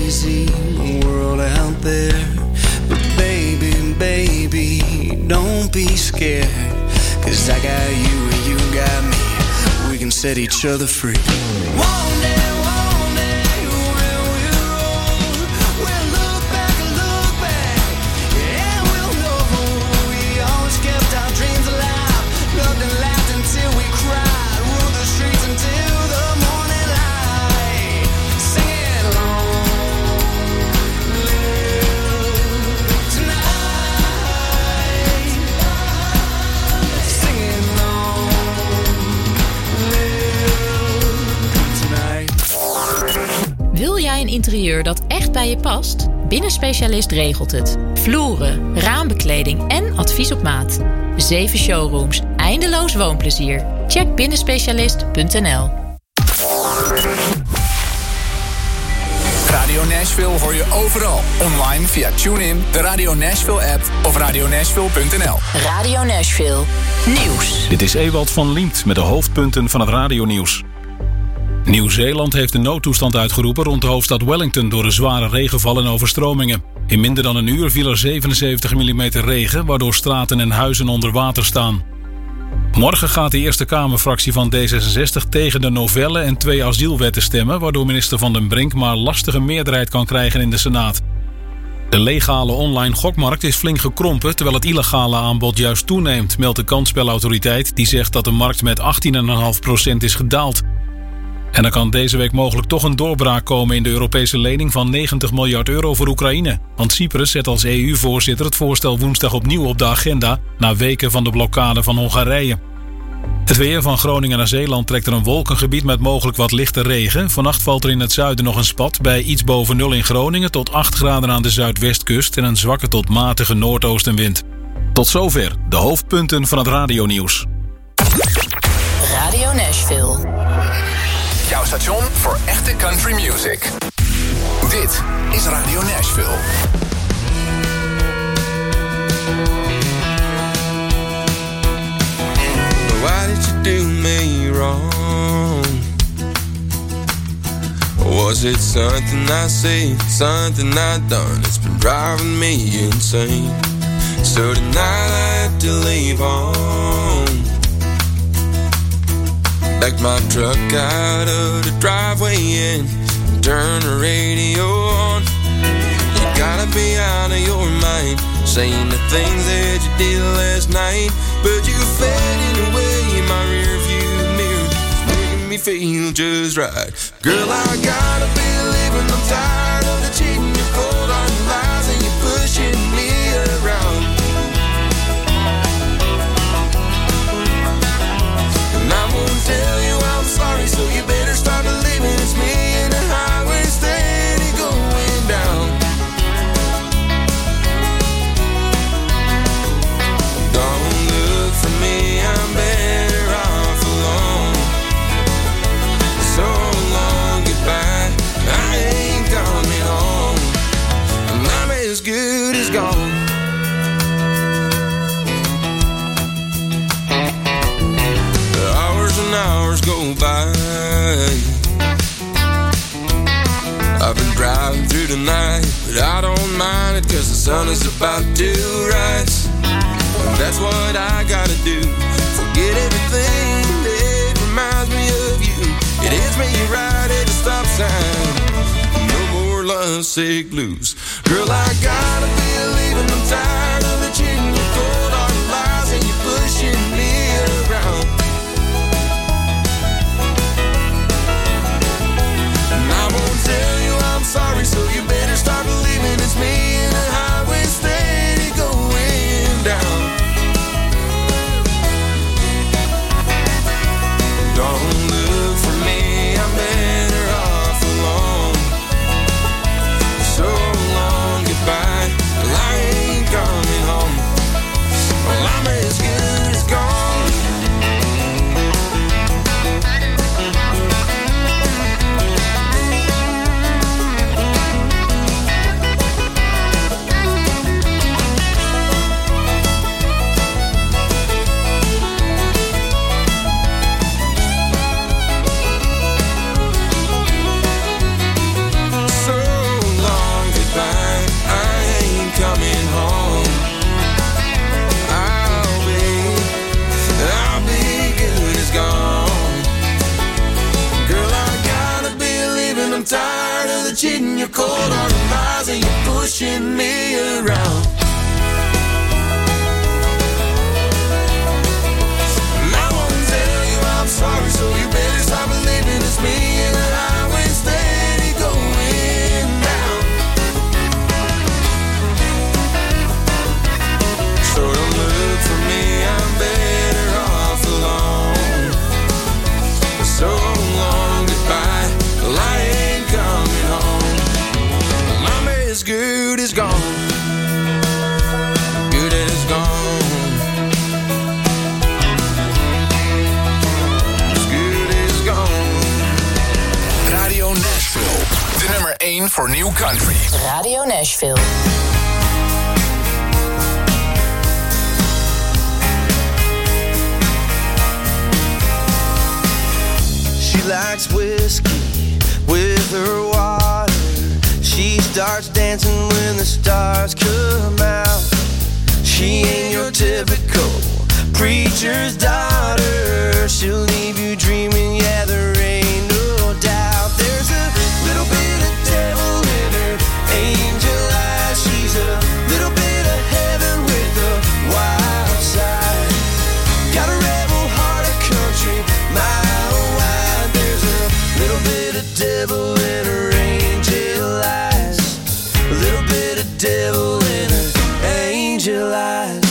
crazy world out there. But baby, don't be scared. 'Cause I got you and you got me. We can set each other free. One day when we're old, we'll look back, and we'll know we always kept our dreams alive. Loved and laughed until we cried. Ruled the streets until the morning light. Singing long live tonight. Singing long live tonight. Wil jij een interieur dat echt bij je past? Binnenspecialist regelt het. Vloeren, raambekleding en advies op maat. 7 showrooms, eindeloos woonplezier. Check binnenspecialist.nl. Radio Nashville hoor je overal. Online via TuneIn, de Radio Nashville app of radionashville.nl. Radio Nashville. Nieuws. Dit is Ewald van Liemt met de hoofdpunten van het radionieuws. Nieuw-Zeeland heeft een noodtoestand uitgeroepen rond de hoofdstad Wellington door de zware regenval en overstromingen. In minder dan een uur viel er 77 mm regen, waardoor straten en huizen onder water staan. Morgen gaat de Eerste Kamerfractie van D66 tegen de novelle en 2 asielwetten stemmen, waardoor minister Van den Brink maar lastige meerderheid kan krijgen in de Senaat. De legale online gokmarkt is flink gekrompen, terwijl het illegale aanbod juist toeneemt, meldt de kansspelautoriteit, die zegt dat de markt met 18,5% is gedaald. En er kan deze week mogelijk toch een doorbraak komen in de Europese lening van 90 miljard euro voor Oekraïne. Want Cyprus zet als EU-voorzitter het voorstel woensdag opnieuw op de agenda, na weken van de blokkade van Hongarije. Het weer van Groningen naar Zeeland trekt er een wolkengebied met mogelijk wat lichte regen. Vannacht valt er in het zuiden nog een spat, bij iets boven 0 in Groningen tot 8 graden aan de zuidwestkust en een zwakke tot matige noordoostenwind. Tot zover de hoofdpunten van het radionieuws. Radio Nashville. Jouw station voor echte country music. Dit is Radio Nashville. Why did you do me wrong? Was it something I said, something I done? It's been driving me insane. So tonight I have to leave home. Backed my truck out of the driveway and turn the radio on. You gotta be out of your mind, saying the things that you did last night. But you faded away in my rearview mirror, making me feel just right. Girl, I gotta be leaving. I'm tired of the cheating, your cold on lies, and you pushing me around. And I won't tell you I'm sorry, so you better start believing it's me in the highway steady going down. Don't look for me, I'm better off alone. So long, goodbye, I ain't coming home. And I'm as good as gone. The hours and hours go by. I've been driving through the night, but I don't mind it, 'cause the sun is about to rise. And that's what I gotta do. Forget everything that reminds me of you. It hits me right at the stop sign. No more lovesick blues. Girl, I gotta be leaving. I'm tired of the cheating, your cold hard lies, and you pushing me around. And I won't tell you I'm sorry, so you better start believing it's me in the highway steady going down. Don't look for me, I'm better off alone. So long, goodbye, I'm tired of the cheating, your cold hard lies, and you're pushing me around. And I won't tell you I'm sorry, so you better stop believing it's me, and that I went steady going down. So don't look for me, I'm better off alone. So long, goodbye, the light ain't coming home. My best good is gone, good is gone. As good is gone. Radio Nashville, de nummer 1 voor New Country. Radio Nashville. She likes whiskey with her water. She starts dancing when the stars come out. She ain't your typical preacher's daughter. She'll leave you dreaming, yeah, there ain't no doubt. There's a little bit of devil in her angel eyes. She's a little bit of heaven with a wild side. Got a rebel heart of country, mile wide. There's a little bit of devil in her angel eyes. A little bit of devil in her angel eyes.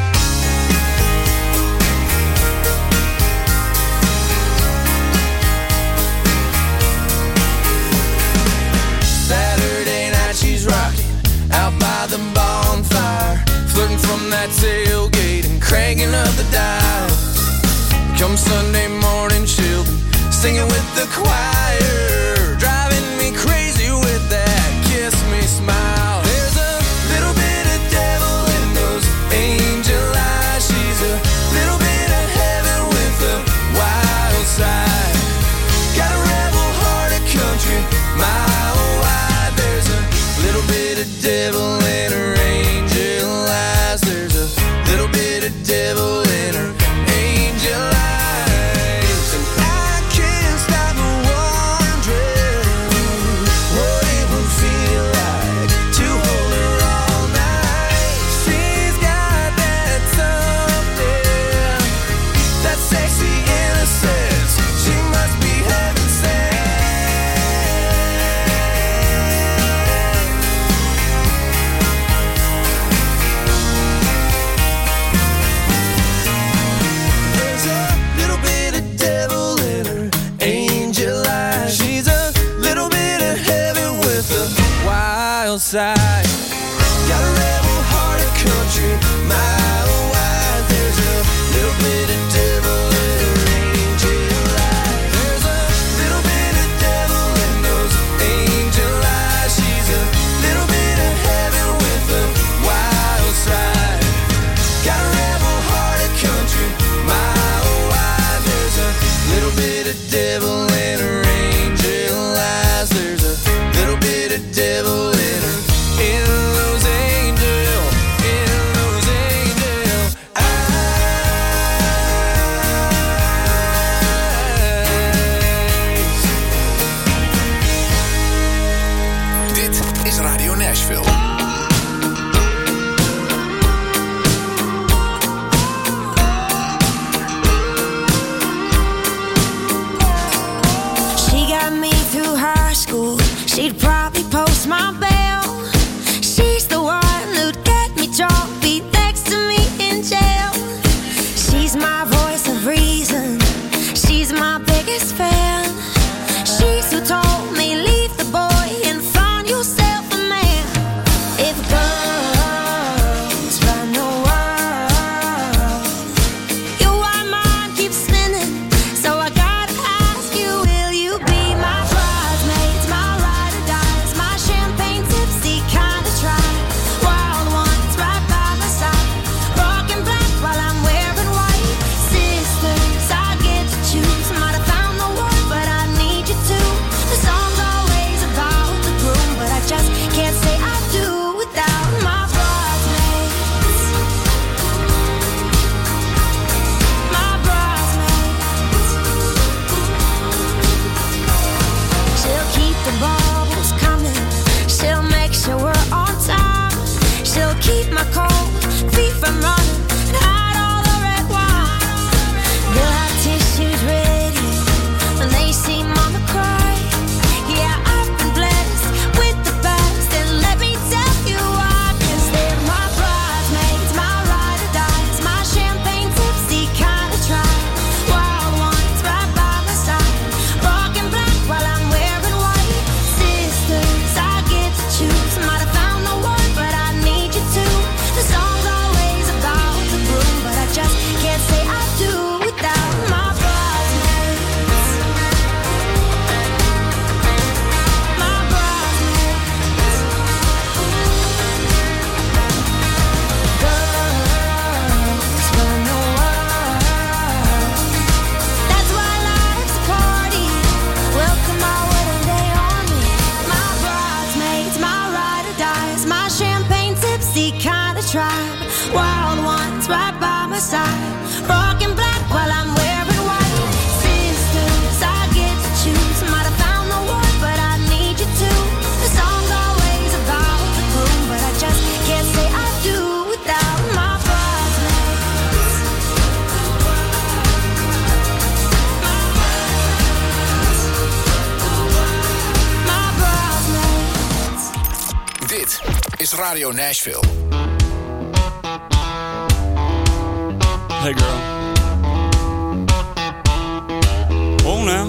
Saturday night she's rocking out by the bonfire, flirting from that tailgate and cranking up the dial. Come Sunday morning she'll be singing with the choir, driving me crazy with that kiss me smile. There's a little bit of devil in those angel eyes. She's a little bit of heaven with a wild side. Got a rebel heart of country, mile wide. There's a little bit of devil in her angel eyes. There's a little bit of devil in her angel eyes. And I can't stop wondering what it would feel like to hold her all night. She's got that something, that sexy innocence. She must be heaven sent. There's a little bit of devil in her angel eyes. She's a little bit of heaven with a wild side. Got a rebel heart of country, mile wide. There's a little bit of devil in her angel eyes. There's a little bit of devil in those angel eyes. She's a little bit of heaven with a wild side. Got a rebel heart of country, mile wide. There's a little bit of devil in her angel eyes. There's a little bit of devil in her, in those angel eyes. Dit is Radio Nashville. She got me through high school. She'd probably post my bail. She's the one who'd get me drunk, be next to me in jail. She's my voice of reason. She's my biggest fan. She's who told me leave the boy and find yourself a man. If girls run the world, your white mind keeps spinning. So I gotta ask you, will you be my bridesmaids, my ride or dies, my champagne from running and hide all the red wine. They'll have tissues ready when they see mama cry. Yeah, I've been blessed with the best, and let me tell you why. 'Cause they're my bridesmaids, my ride or dies, my champagne tipsy kind of tribe. Wild ones right by my side, rockin' black while I'm wearing white. Sisters, I get to choose. Might have found the one, but I need you too. The song's always about the groom, but I just can't say I do without my bridesmaids. My bridesmaids. Girls run the world. That's why life's a party. Welcome my wedding day on me. My bridesmaids, my ride or dies, my champagne tipsy kind of tribe. Wild ones right by my side, rockin' black while I'm wearing white. Sisters, I get to choose. Might have found the one, but I need you too. The song's always about the groom, but I just can't say I do without my bridesmaids. My bridesmaids. Dit is Radio Nashville. Hey girl. Oh now.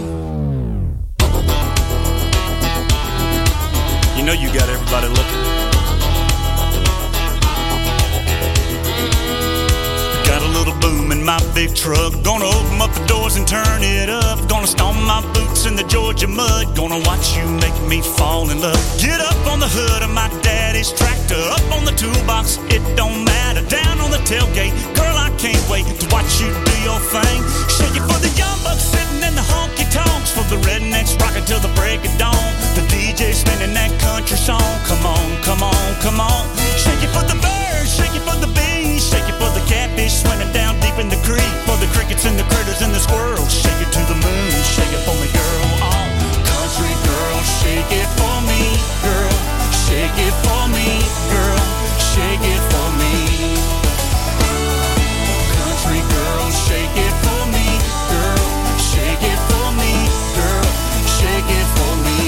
You know you got everybody looking. Got a little boom in my big truck. Gonna open up the doors and turn it up. Gonna stomp my boots in the Georgia mud. Gonna watch you make me fall in love. Get up on the hood of my daddy's tractor. Up on the toolbox, it don't matter. Down on the tailgate, girl, I can't wait to watch you do your thing. Shake it for the young bucks sitting in the honky-tonks. For the rednecks rocking till the break of dawn. The DJ spinning that country song. Come on, come on, come on. Shake it for the birds, shake it for the bees. Shake it for the catfish swimming down deep in the creek. For the crickets and the critters and the squirrels. Shake it to the moon, shake it for me, girl. Oh, country girl, shake it for me, girl. Shake it for me, girl. Shake it for me. Country girl, shake it for me, girl. Shake it for me, girl. Shake it for me.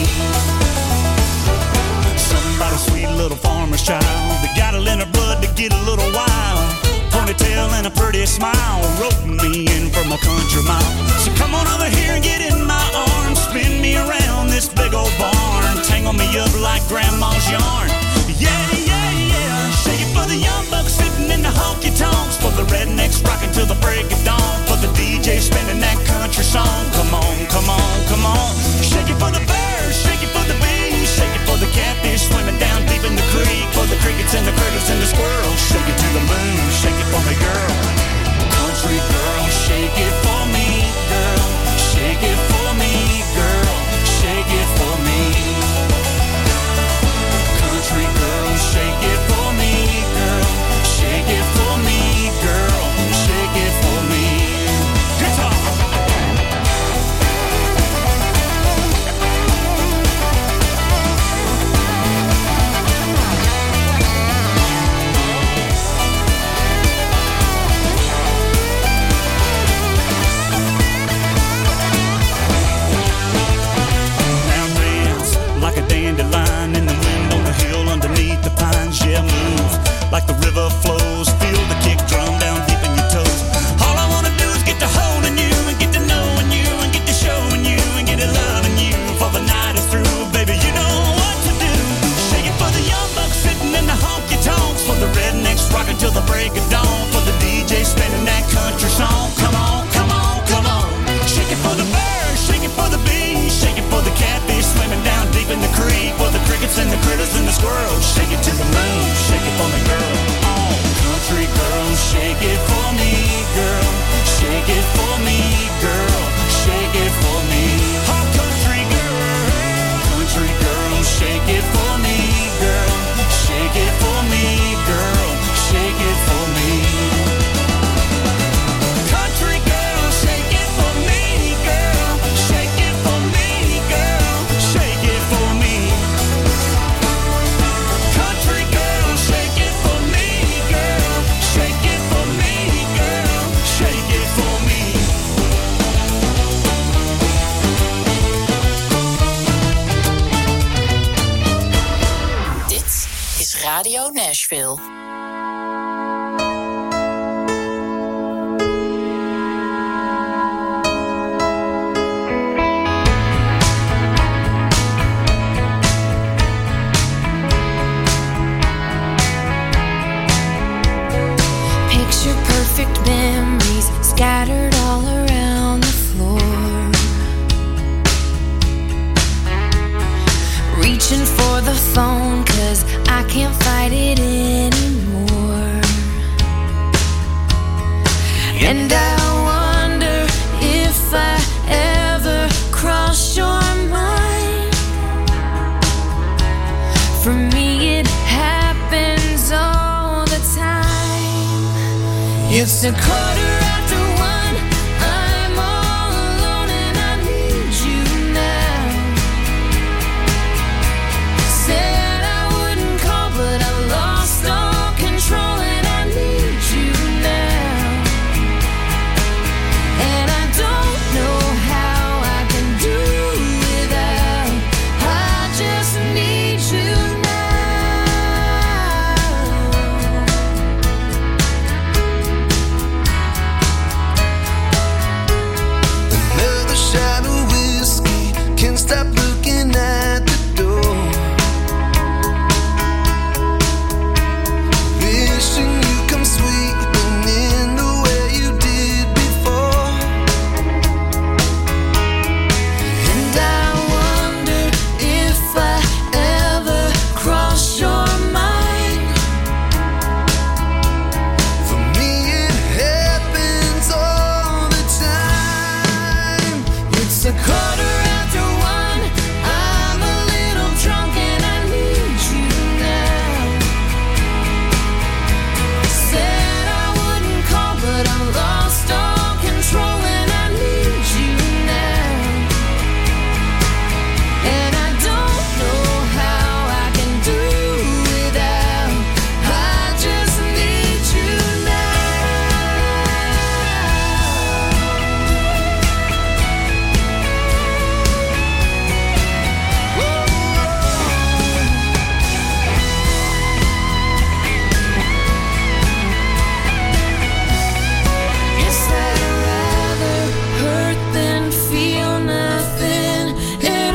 Somebody's sweet little farmer's child. They got it in her blood to get a little wild. Ponytail and a pretty smile, roping me in from a country mile. So come on over here and get in my arms. Spin me around this big old barn. Tangle me up like grandma's yarn. Yeah, yeah, yeah. Shake it for the young bucks sitting in the honky-tonks. For the rednecks rocking till the break of dawn. For the DJ spinning that country song. Come on, come on, come on. Shake it for the birds, shake it for the bees. Shake it for the catfish swimming down deep in the creek. For the crickets and the critters and the squirrels. Shake it to the moon, shake it for me, girl. Country girl, shake it for me, girl. Shake it for me, girl. Shake it for me. Radio Nashville. Picture perfect memories scattered all around the floor. Reaching for the phone 'cause I can't fight it anymore. And I wonder if I ever crossed your mind. For me it happens all the time. It's a quarter after one, I'm all alone and I need you now. Said I wouldn't call, but I lost all control and I need you now. And I don't know how I can do without. I just need you now. Another shot of whiskey, can't stop looking at the door. Wishing you come sweeping in the way you did before. And I wonder if I ever cross your mind. For me it happens all the time. It's a quarter after one, I'm a little drunk and I need you now. Said I wouldn't call, but I lost all control and I need you now. And I don't know how I can do without. I just need you Guess I'd rather hurt than feel nothing at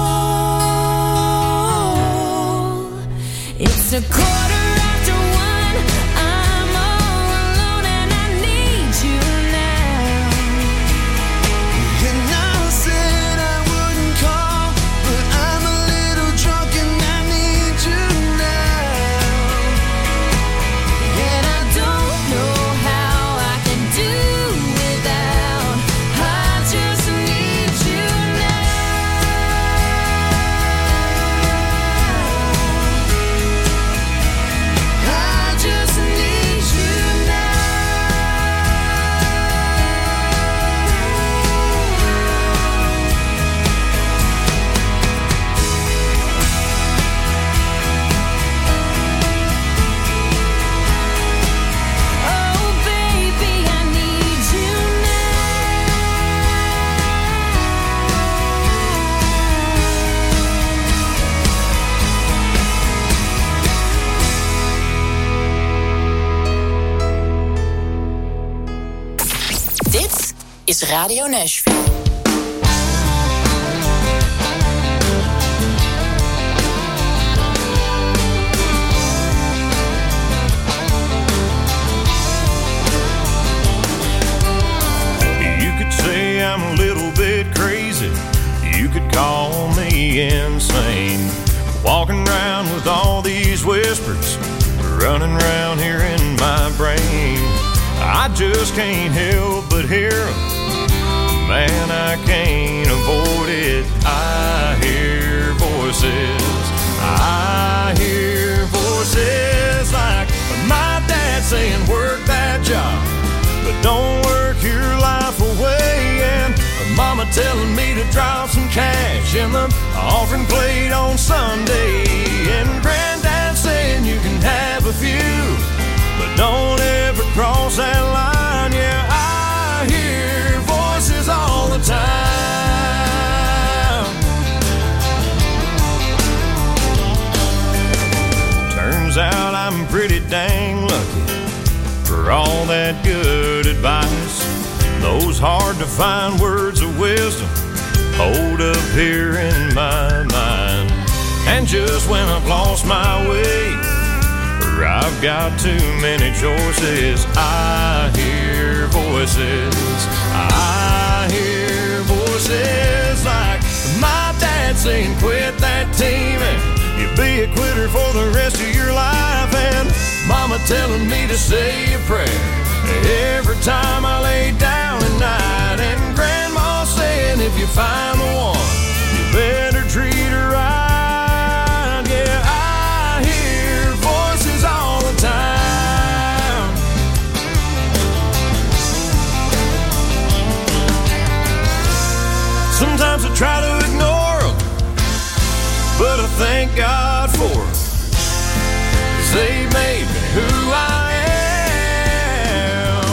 all. It's a quarter after one, I'm all alone and I need you now. And I said I wouldn't call, but I'm a little drunk and I need you now. And I don't know how I can do without. I just need you now. I just need you now. Oh baby, I need you Dit is Radio Nashville. You could say I'm a little bit crazy. You could call me insane. Walking around with all these whispers running around here in my brain. I just can't help but hear them. Man, I can't avoid it. I hear voices. I hear voices like my dad saying, work that job, but don't work your life away. And mama telling me to drop some cash in the offering plate on Sunday. And granddad saying you can have a few, but don't ever cross that line. Yeah, I hear voices all the time. Turns out pretty dang lucky for all that good advice. Those hard-to-find words of wisdom hold up here in my mind. And just when I've lost my way, or I've got too many choices, I hear voices. I hear voices like my dad saying, quit that team and you'll be a quitter for the rest of your life. And mama telling me to say a prayer every time I lay down at night. And grandma saying, if you find the one, you better treat her right. Yeah, I hear voices all the time. Sometimes I try to ignore them, but I thank God for them, 'cause they made me who I am.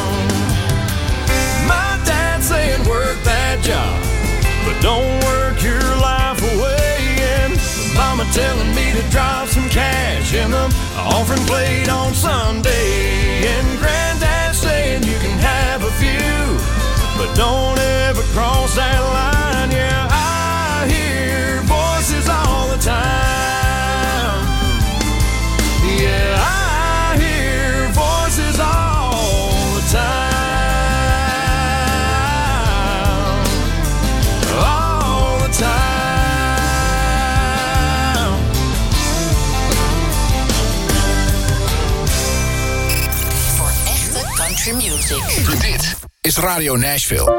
My dad saying work that job, but don't work your life away. And mama telling me to drop some cash in the offering plate on Sunday. And granddad saying you can have a few, but don't ever cross that line. Yeah, I hear voices all the time. Yeah, I hear voices all the time. All the time. Voor echte country music. Dit is Radio Nashville.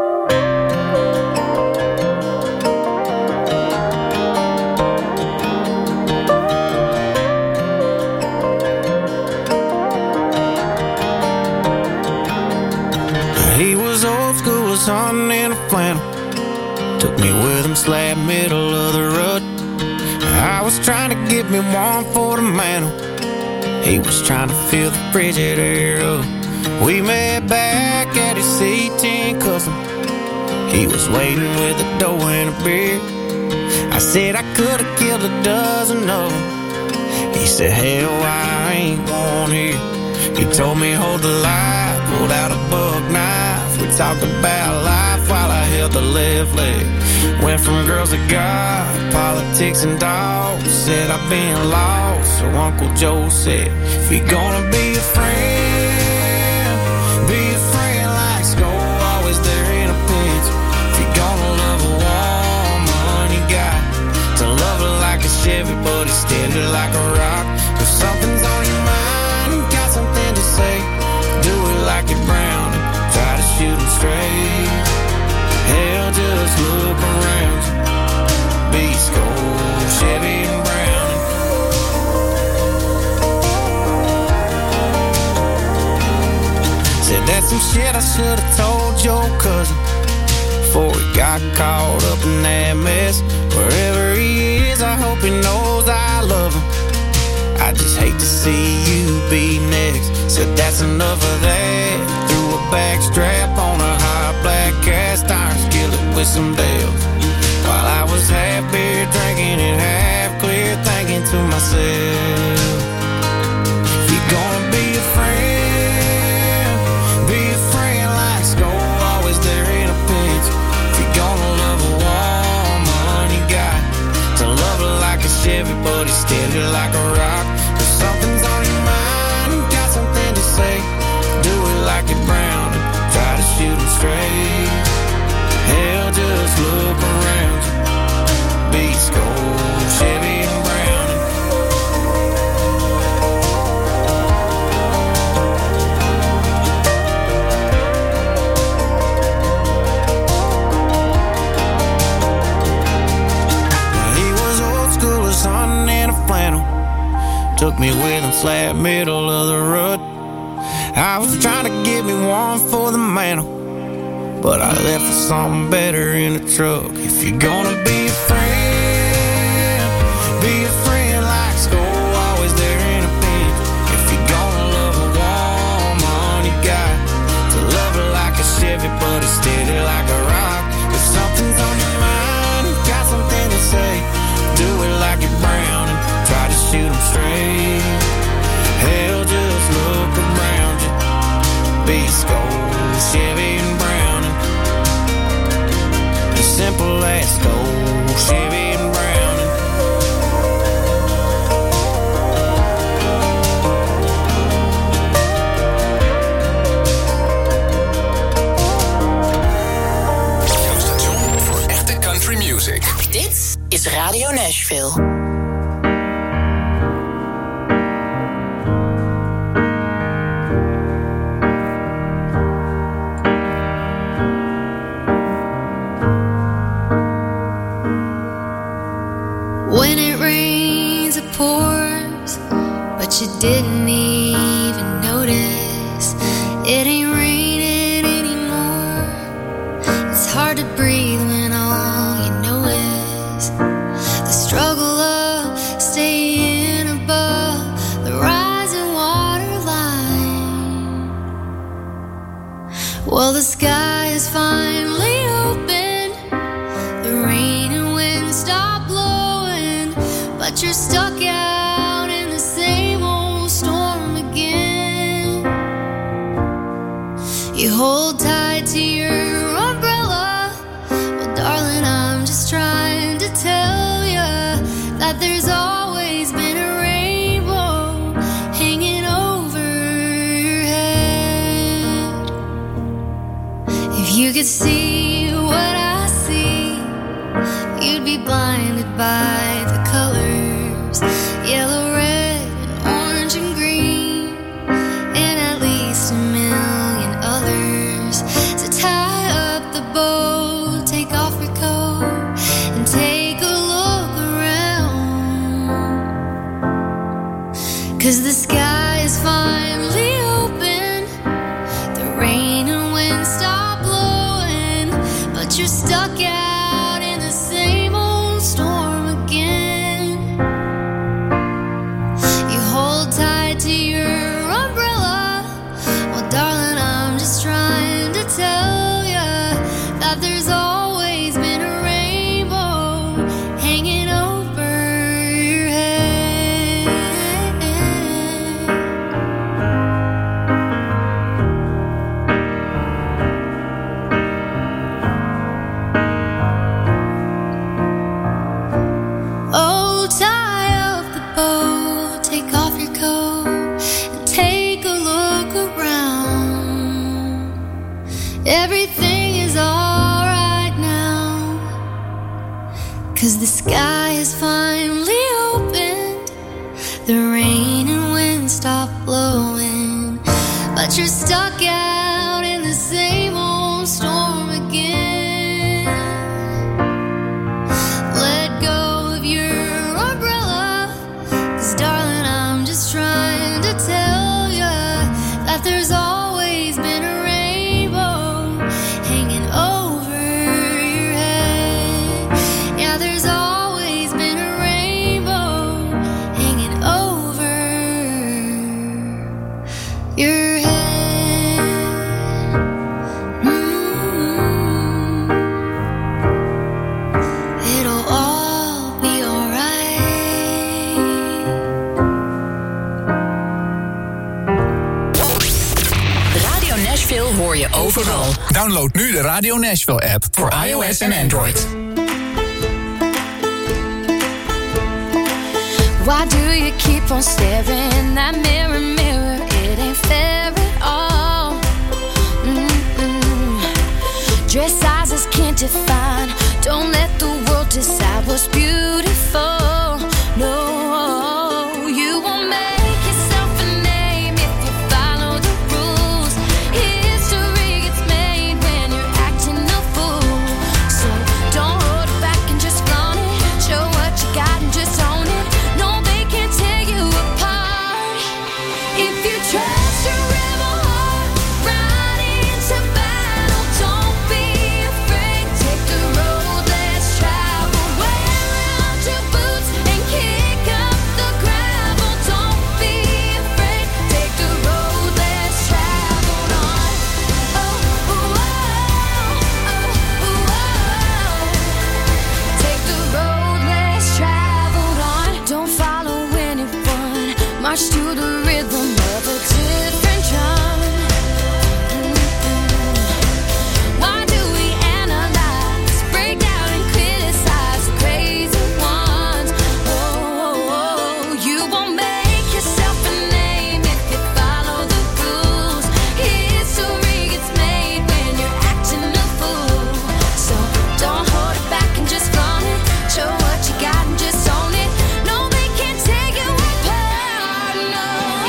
He was old school, was hunting in a flannel. Took me with him, slab middle of the road. I was trying to get me one for the mantle. He was trying to fill the Frigidaire up. We met back at his C10 custom. He was waiting with a dough and a beer. I said I could've killed a dozen of them. He said, hell, I ain't going here. He told me hold the light, pulled out a buck knife. We talked about life while I held the left leg. Went from girls to God, politics and dogs. Said I've been lost, so Uncle Joe said, if you're gonna be a friend, be a friend like Skull, always there in a pinch. If you're gonna love a woman, you got to love her like a Chevy, but it's steady like a rock. If something's on your mind, got something to say, do it like you're Brown and try to shoot 'em straight. Hell, just look around you. Be Skull, Chevy and Brown. Said that's some shit I should've told your cousin before he got caught up in that mess. Wherever he is, I hope he knows I love him. I just hate to see you be next. Said that's enough of that. Threw a back strap on a hot black cast iron skillet with some bells. While I was half beer drinking and half clear, thinking to myself, if you're gonna be a friend, be a friend like Skull, always there in a pinch. If you're gonna love a woman, you got to love her like a Chevy, but it's steady like a rock. If something's on your mind, got something to say, do it like you're Brown and try to shoot 'em straight. Hell, just look around you. Be Skull, Chevy and Brown. He was old school, was hunting in a flannel. Took me with him, slab middle of the road. I was trying to get me one for the mantle, but I left for something better in the truck. If you're gonna be a friend, be a friend like Skull, always there in a pinch. If you're gonna love a woman, you got to love her like a Chevy, but it's steady like a rock. If something's on your mind, got something to say, do it like you're Brown and try to shoot 'em straight. the pores, but you didn't even notice. It ain't raining anymore. It's hard to breathe when all you know is the struggle of staying above the rising water line. Well, the sky is finally open. The rain and wind stop blowing, but you're stuck out in the same old storm again. You hold tight to your umbrella. Well, darling, I'm just trying to tell you that there's always been a rainbow hanging over your head. If you could see what I see, you'd be blinded by the colors, yellow, red, and orange and green, and at least a million others. So tie up the boat, take off your coat, and take a look around. 'Cause the sky is finally open. The rain and wind stop blowing, but you're stuck out in the same old storm again. You hold tight to your umbrella. Well, darling, I'm just trying to tell you that there's always been a rainbow hanging over your head. Oh, tie up the boat, take off your coat, and take a look around. Everything is alright now, 'cause the sky is finally opened. The rain and wind stop blowing, but you're stuck out in the same old storm again. Let go of your umbrella, 'cause darling, I'm just trying to tell you that there's always been a rainbow hanging over your head. Yeah, there's always been a rainbow hanging over your head. It'll all be alright. Radio Nashville hoor je overal. Download nu de Radio Nashville app voor iOS en Android. Why do you keep on staring in that mirror, mirror? It ain't fair at all. Dress sizes can't define. Don't let the world decide what's beautiful. No, you won't make yourself a name if you follow the rules. History gets made when you're acting a fool. So don't hold it back and just flaunt it. Show what you got and just own it. No, they can't tear you apart. If you trust your rebel heart, ride into battle. Don't be afraid. Take the road less traveled. Wear out your boots and kick up the gravel. Don't be afraid. Take the road less traveled on. Oh, oh, oh, oh, oh, oh. Take the road less traveled on. Don't follow anyone. March to the rhythm of a different drum. Why do we analyze, break down and criticize the crazy ones? Oh, you won't make yourself a name if you follow the rules. History gets made when you're acting a fool. So don't hold it back and just flaunt it. Show what you got and just own it. No, they can't take you apart, no.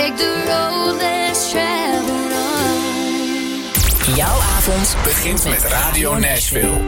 take the road less traveled on. Jouw avond begint met Radio Nashville.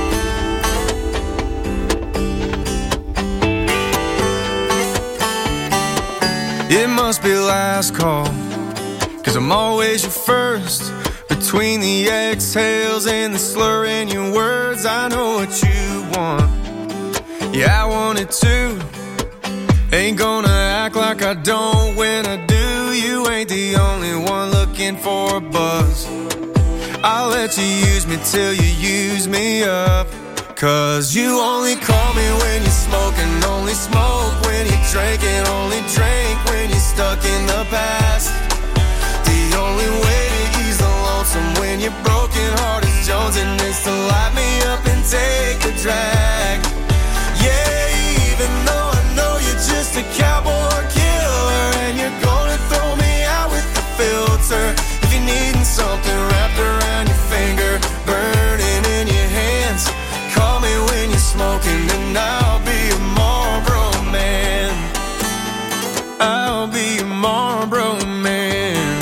It must be last call, 'cause I'm always your first. Between the exhales and the slur in your words, I know what you want. Yeah, I want it too. Ain't gonna act like I don't when I do. You ain't the only one looking for a buzz. I'll let you use me till you use me up. 'Cause you only call me when you're smoking, only smoke when you're drinking, only drink when you're stuck in the past. The only way to ease the lonesome when your broken heart is jonesing is to light me up and take a drag. Yeah, even though I know you're just a cowboy killer and you're gonna throw me out with the filter. If you're needing something wrapped around your finger, burning in your hands, call me when you're smoking and I'll be a Marlboro man. I'll be a Marlboro man.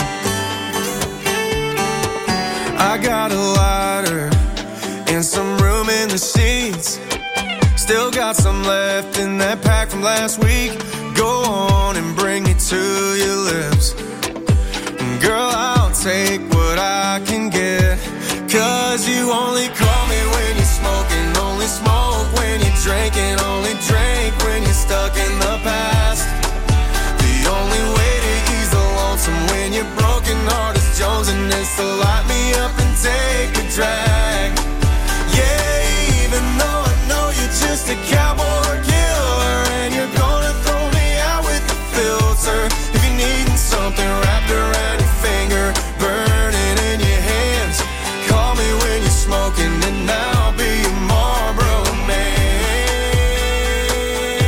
I got a lighter and some room in the sheets. Still got some left in that pack from last week. Go on and bring it to your lips. Girl, I'll take what I can get. 'Cause you only call me when you're smoking, only smoke when you're drinking, only drink when you're stuck in the past. The only way to ease the lonesome when your broken heart is jonesing is to light me up and take a drag. Yeah, even though I know you're just a cowboy killer and you're gonna throw me out with the filter. If you're needing something wrapped around your finger, burning in your hands, call me when you're smoking and I'll be a Marlboro man.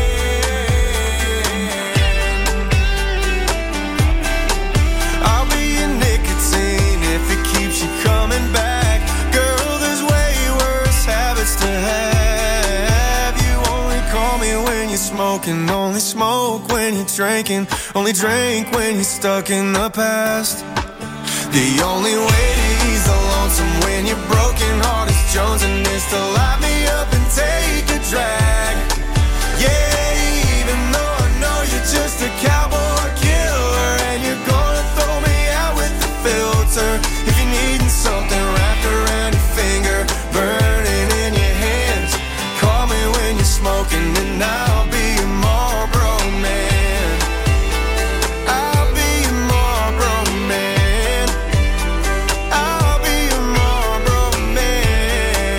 I'll be your nicotine if it keeps you coming back. Girl, there's way worse habits to have. You only call me when you're smoking, only smoke when you're drinking, only drink when you're stuck in the past. The only way to ease the lonesome when your broken heart is jonesing is to light me up and take a drag. Yeah, even though I know you're just a cowboy killer and you're gonna throw me out with the filter. If you're needing something wrapped around your finger, burning in your hands, call me when you're smoking and I'll be a Marlboro man. I'll be a Marlboro man. I'll be a Marlboro man.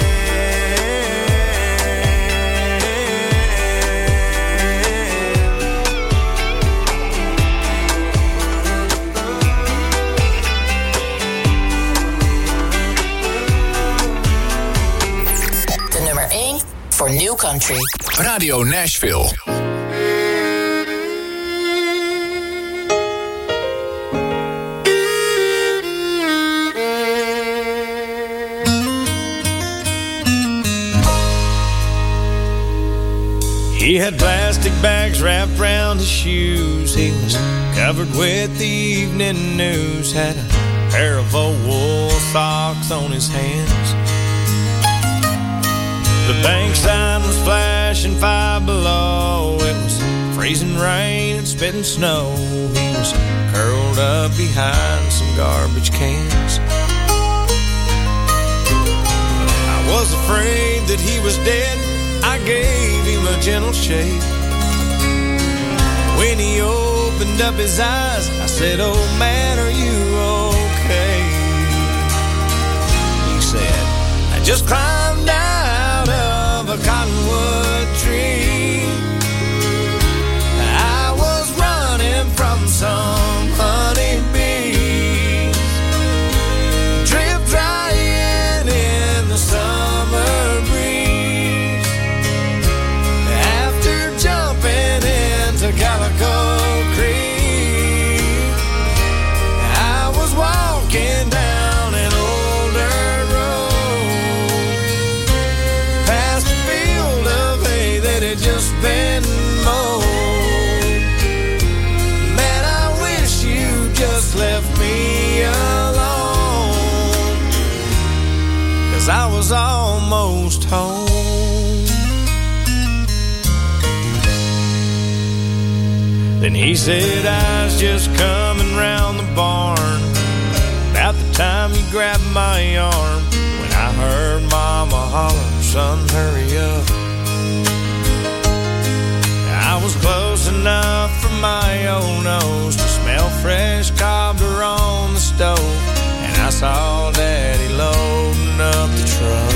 De nummer 1 voor New Country. Radio Nashville. He had plastic bags wrapped around his shoes. He was covered with the evening news. Had a pair of old wool socks on his hands. The bank sign was flashing 5 below. It was freezing rain and spitting snow. He was curled up behind some garbage cans. I was afraid that he was dead. I gave him a gentle shake. When he opened up his eyes, I said, "Oh man, are you okay?" He said, "I just climbed out of a cottonwood tree. I was running from some honeybees, drip drying in the summer breeze. After jumping into Calico Creek, I was walking down an old dirt road. almost home. Then he said, I was just coming round the barn about the time you grabbed my arm, when I heard Mama holler, son, hurry up. I was close enough for my old nose to smell fresh cobbler on the stove, and I saw Daddy loading up the truck.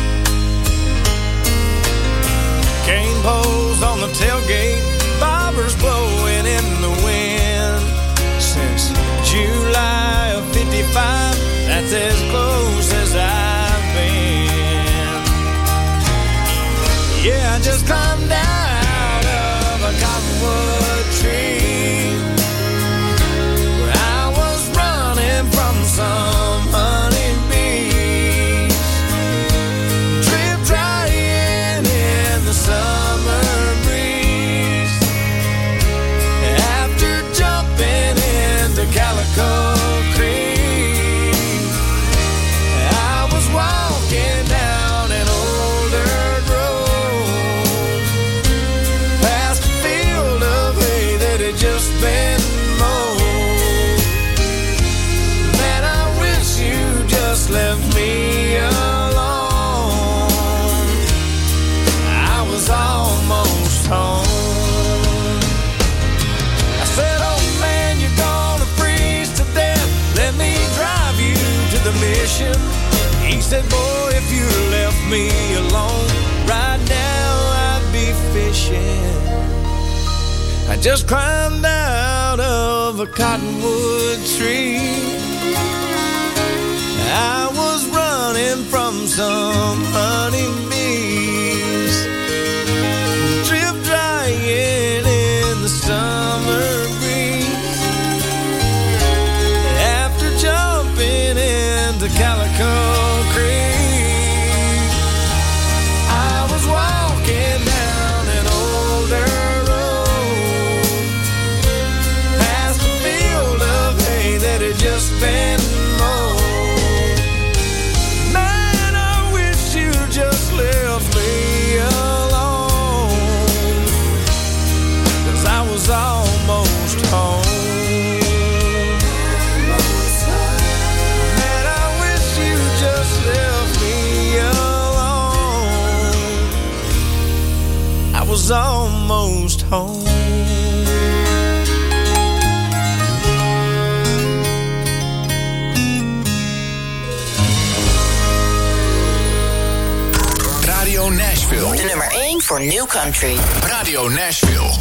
Cane poles on the tailgate, bobbers blowing in the wind. Since July of 55, that's as close as I've been. Yeah, I just climbed out of a cottonwood tree, where I was running from some honeybees, drip drying in the summer breeze. After jumping into Calico Creek, I was walking down an old dirt road, past a field of hay that had just been mowed. Man, I wish you just left me alone. I was almost home. I said, oh man, you're gonna freeze to death, let me drive you to the mission. He said, boy, if you left me alone, right now I'd be fishing. I just climbed out of a cottonwood tree. I was running from some honeybees, drip drying in the summer breeze. After jumping into Calico Creek, I was walking down an old dirt road, past a field of hay that had just been mowed. Man, I wish you just left me alone, 'cause I was almost home. Man, I wish you just left me alone. I was almost home. Radio Nashville. De nummer 1 voor New Country. Radio Nashville.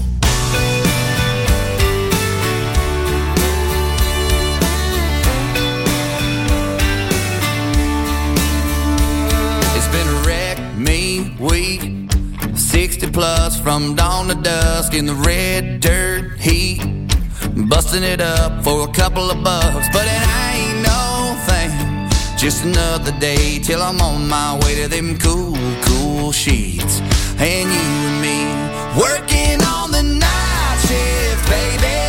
It's been a wreck, me, week 60 plus from dawn to dusk in the red dirt heat, busting it up for a couple of bucks, but it ain't no thing. Just another day till I'm on my way to them cool, cool sheets. And you and me working on the night shift, baby,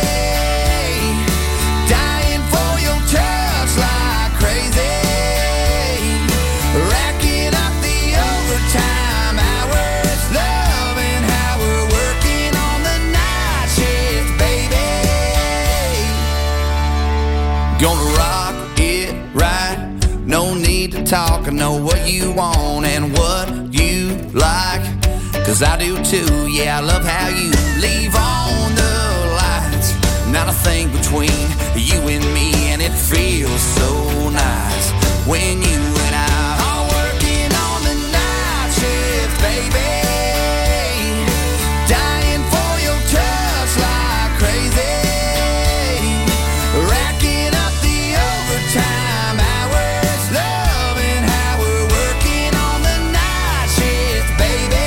dying for your touch like crazy, racking up the overtime hours, loving how we're working on the night shift, baby. Gonna rock it right, no need to talk, I know what you want and what you like, 'cause I do too, yeah, I love how you leave on the lights. Not a thing between you and me, and it feels so nice when you and I are working on the night shift, baby, dying for your touch like crazy, racking up the overtime hours, loving how we're working on the night shift, baby.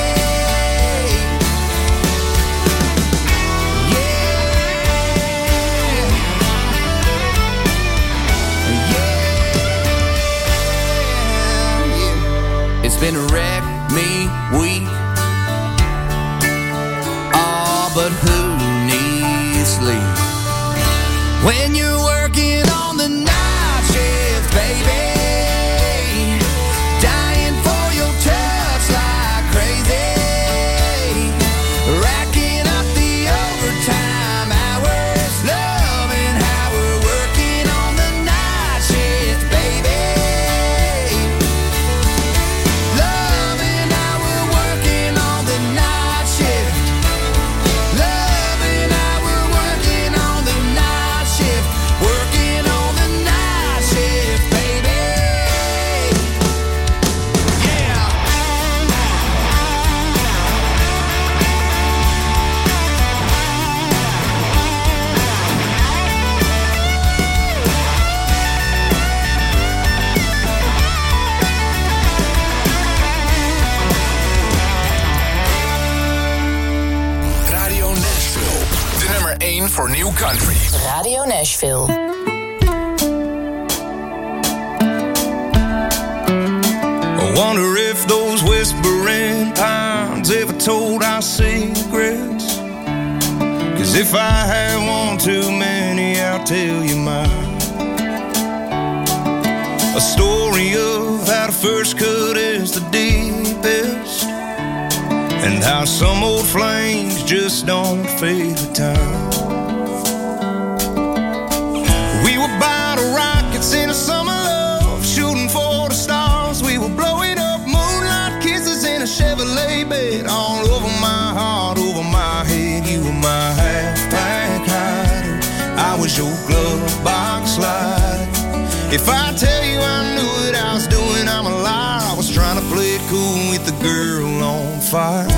It's been a wreck, me, week. Oh, but who needs sleep when you're working on the night shift, baby? Dying for for new country. Radio Nashville. I wonder if those whispering pines ever told our secrets. 'Cause if I had one too many, I'll tell you mine. A story of how the first cut is the deepest, and how some old flames just don't fade with time. We were bottle rockets in a summer love, shooting for the stars. We were blowing up moonlight kisses in a Chevrolet bed. All over my heart, over my head. You were my half-pack hider, I was your glove box slider. If I tell you I knew what I was doing, I'm a liar. I was trying to play it cool with the girl on fire.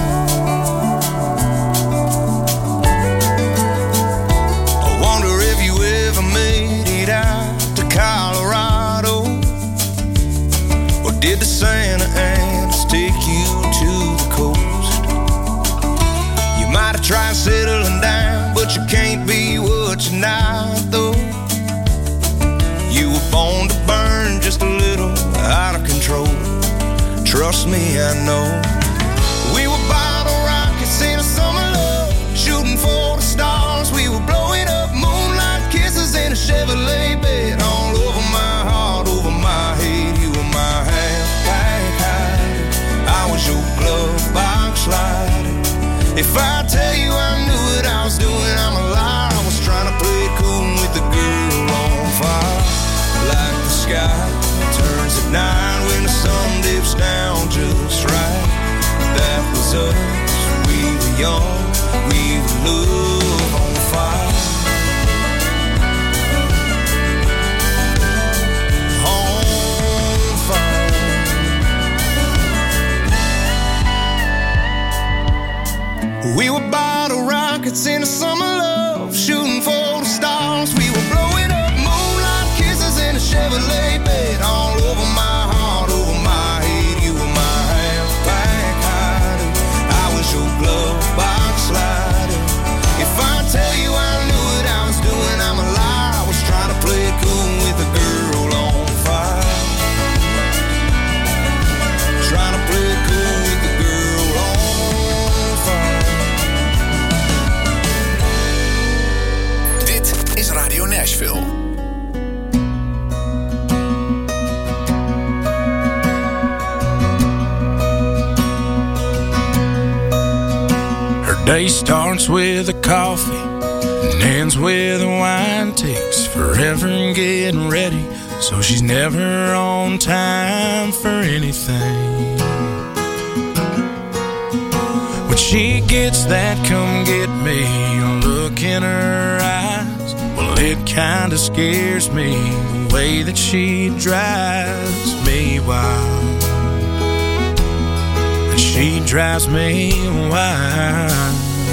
I wonder if you ever made it out to Colorado, or did the Santa Anas take you to the coast? You might have tried settling down, but you can't be what you're not, though. You were born to burn just a little out of control. Trust me, I know. We were bottle rockets in a summer love, shooting for the stars. We were blowing up moonlight kisses in a Chevrolet bed. All over my heart, over my head. You were my half-pack hider, I was your glove box slider. If I tell you I knew what I was doing, I'm a liar. I was trying to play it cool with the girl on fire. Like the sky turns at night when the sun dips down just right. That was us, we were young, we were love on fire. On fire. We were bottle rockets in the summer love, shooting for the stars. We were blowing up moonlight kisses in a Chevrolet bed. All over my heart, over my head. You were my half-pack hider, I was your glove box slider. If I tell you I knew what I was doing, I'm a liar. I was trying to play it cool with a girl on fire. Trying to play it cool with the girl on fire. Dit is Radio Nashville. Day starts with a coffee and ends with a wine. Takes forever getting ready, so she's never on time for anything. When she gets that come get me look in her eyes, well, it kinda scares me the way that she drives me wild. And she drives me wild.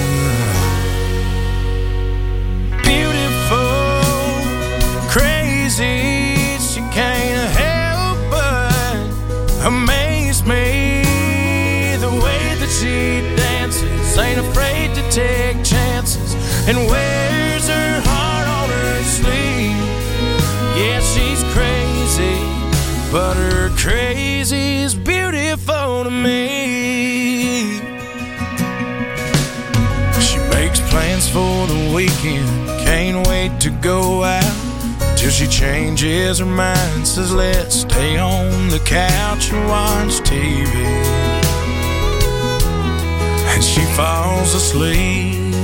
She can't help but amaze me. The way that she dances, ain't afraid to take chances, and wears her heart on her sleeve. Yeah, she's crazy, but her crazy's beautiful to me. She makes plans for the weekend, can't wait to go out, till she changes her mind, says let's stay on the couch and watch TV. And she falls asleep.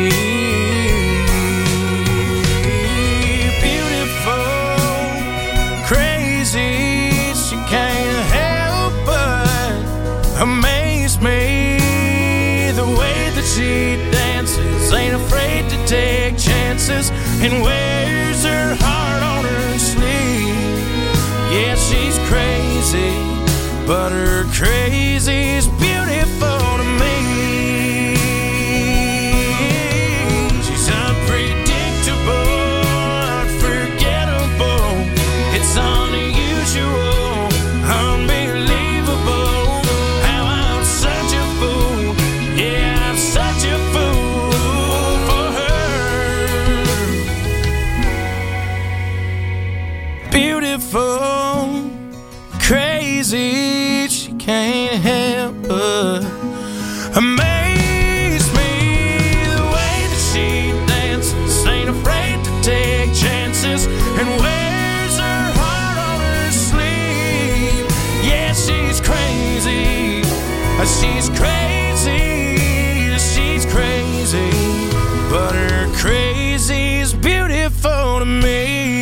Beautiful, crazy, she can't help but amaze me. The way that she dances, ain't afraid to take chances, and wears her heart on her sleeve. Yeah, she's crazy, but her crazy's beautiful to me. She's unpredictable, unforgettable. It's unusual, unbelievable. How I'm such a fool. Yeah, I'm such a fool for her. Amaze me the way that she dances, ain't afraid to take chances, and wears her heart on her sleeve. Yeah, she's crazy. She's crazy. She's crazy. But her crazy's beautiful to me.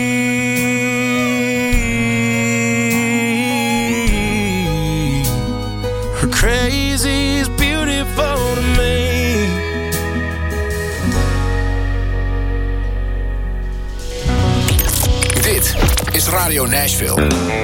Her crazy's beautiful to me. Dit is Radio Nashville.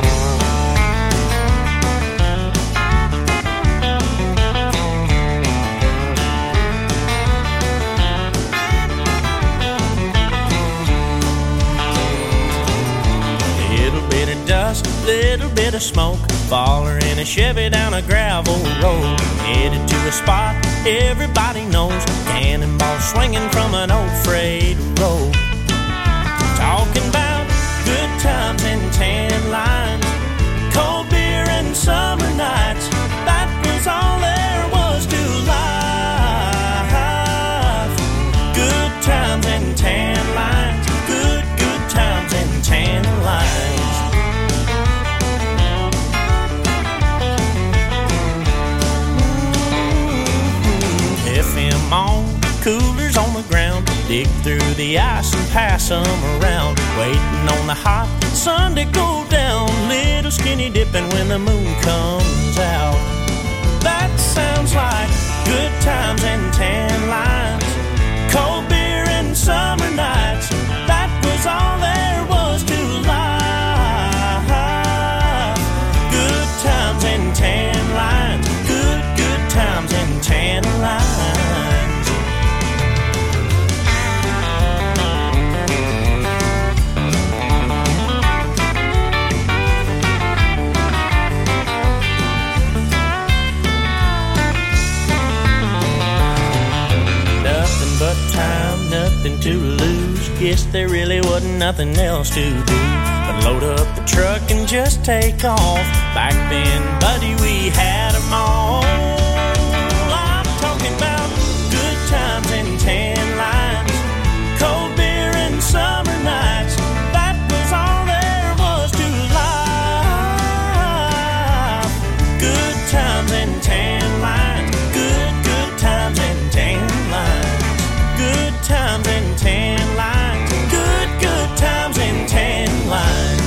Little bit of smoke, faller in a Chevy down a gravel road, headed to a spot everybody knows, cannonball swinging from an old freight road. Talking about good times and tan lines, cold beer and summer nights, that was all there was to life. Good times and tan lines, good times and tan lines. On coolers on the ground, dig through the ice and pass them around, waiting on the hot sun to go down, little skinny dipping when the moon comes out. That sounds like good times and tan lines, cold beer and summer nights, that was all there was to life. Good times and tan lines, good times and tan lines. But time, nothing to lose. Guess there really wasn't nothing else to do but load up the truck and just take off. Back then, buddy, we had them all. I'm talking about good times and tan lines, cold beer and summer nights. That was all there was to life. Good times and tan lines, good times and tan lines. Good times and tan lines, good times and tan lines.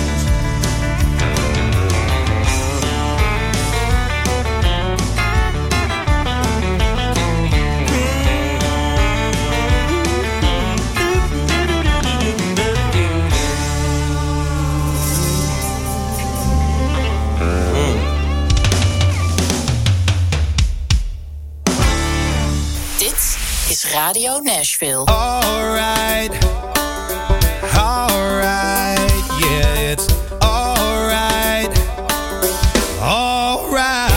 Radio Nashville. Alright, yeah, it's alright, alright.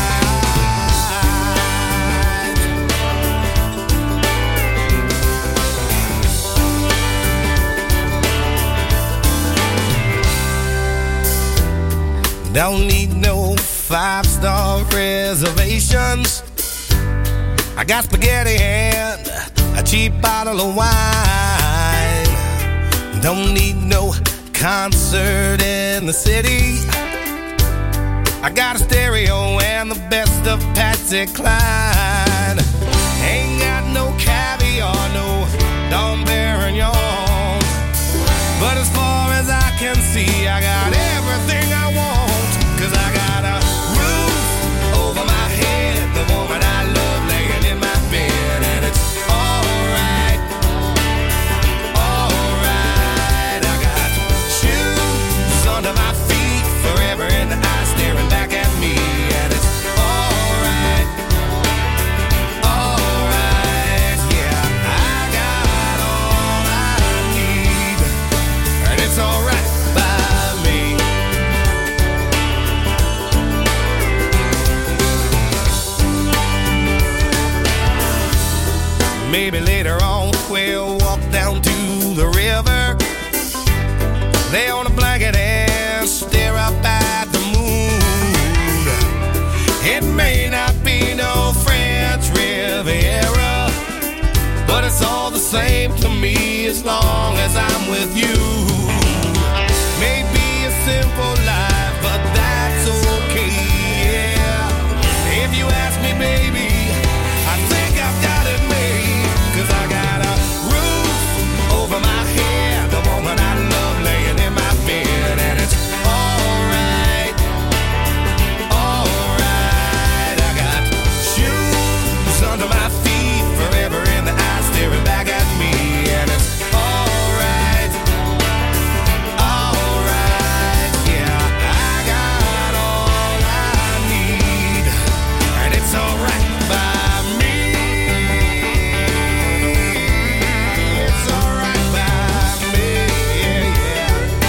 Don't need no 5-star reservations. I got spaghetti and a cheap bottle of wine. Don't need no concert in the city. I got a stereo and the best of Patsy Cline. Ain't got no caviar, no Dom Perignon. But as far as I can see, I got everything I want. 'Cause I got a roof over my head, the woman I love laying in my bed, and it's alright, alright. I got shoes under my feet, forever in the eye staring back at me, and it's alright, alright. Yeah, I got all I need, and it's alright by me. Maybe later on we'll walk down to the river, lay on a blanket and stare up at the moon. It may not be no French same to me as long as I'm with you. Maybe a simple life, but that's okay, yeah. If you ask me, baby, I think I've got it made. 'Cause I got a roof over my head, the woman I love laying in my bed, and it's alright, alright. I got shoes under my feet, forever in the eyes staring back at me, and it's alright, alright, yeah. I got all I need, and it's alright by me. It's alright by me, yeah, yeah.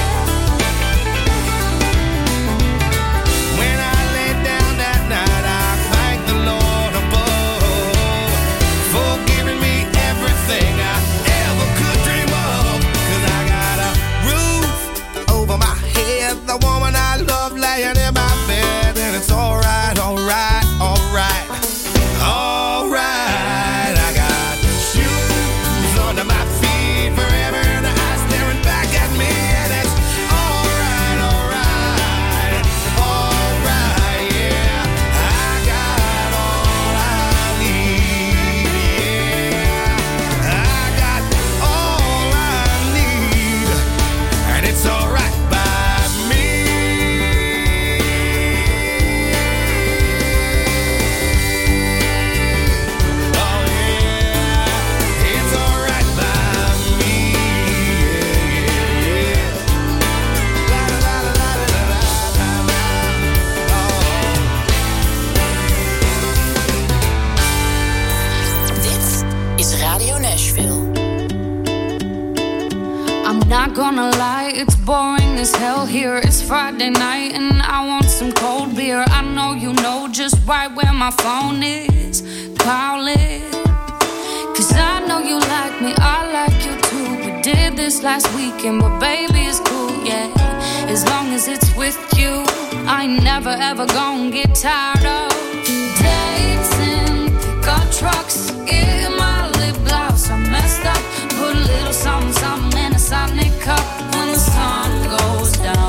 When I lay down that night, I thank the Lord above for giving me everything I ever could dream of. 'Cause I got a roof over my head, the woman I love laying in my bed, and it's alright, alright, alright, alright. I got shoes under my feet, forever in the eyes staring back at me, and it's alright, alright, alright, yeah. I got all I need, yeah. I got all I need, and it's alright by me. Oh yeah, it's alright by me, yeah, yeah, yeah. La la la la la la la la. Dit is Radio Nashville. I'm not gonna lie, it's boring as hell here. It's Friday night and I want some cold beer. I know you know just right where my phone is. Call it. 'Cause I know you like me, I like you too. We did this last weekend, but baby, it's cool, yeah. As long as it's with you, I ain't never ever gonna get tired of dating, pick up trucks, get my lip gloss. I messed up, put a little something, something in a Sonic cup when the sun goes down.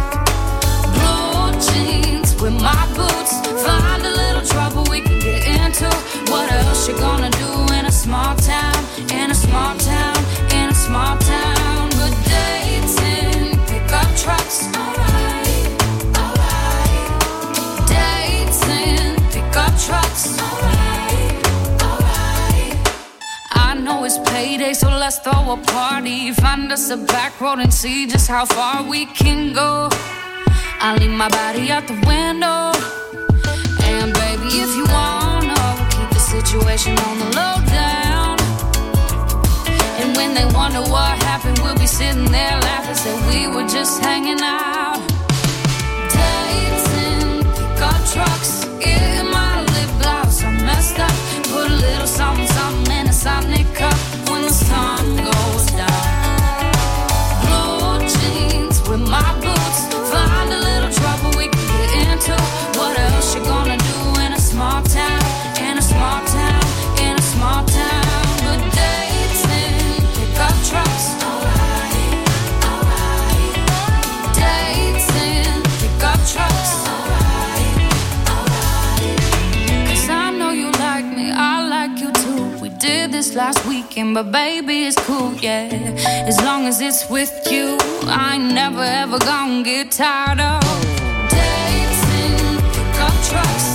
Blue jeans with my boots, find a little trouble we can get into. What else you gonna do in a small town, in a small town, in a small town? Good dating, pick up trucks. Alright, alright. Dating, pick up trucks. Alright, alright. I know it's payday, so let's throw a party. Find us a back road and see just how far we can go. I leave my body out the window. And baby, if you wanna, we'll keep the situation on the low down. And when they wonder what happened, we'll be sitting there laughing, say we were just hanging out. Dating, pick up trucks, get my lip gloss. I messed up, put a little something, something in a Sonic cup when the sun goes down. Blue jeans with my boots, find a little trouble we can get into. What else you gonna do in a small town, in a small town, in a small town? Good dating, pick up trucks. Alright, alright. Dating, pick up trucks. Alright, alright. 'Cause I know you like me, I like you too. We did this last weekend, but baby, it's cool, yeah. As long as it's with you, I ain't never ever gonna get tired of dating, pick up trucks.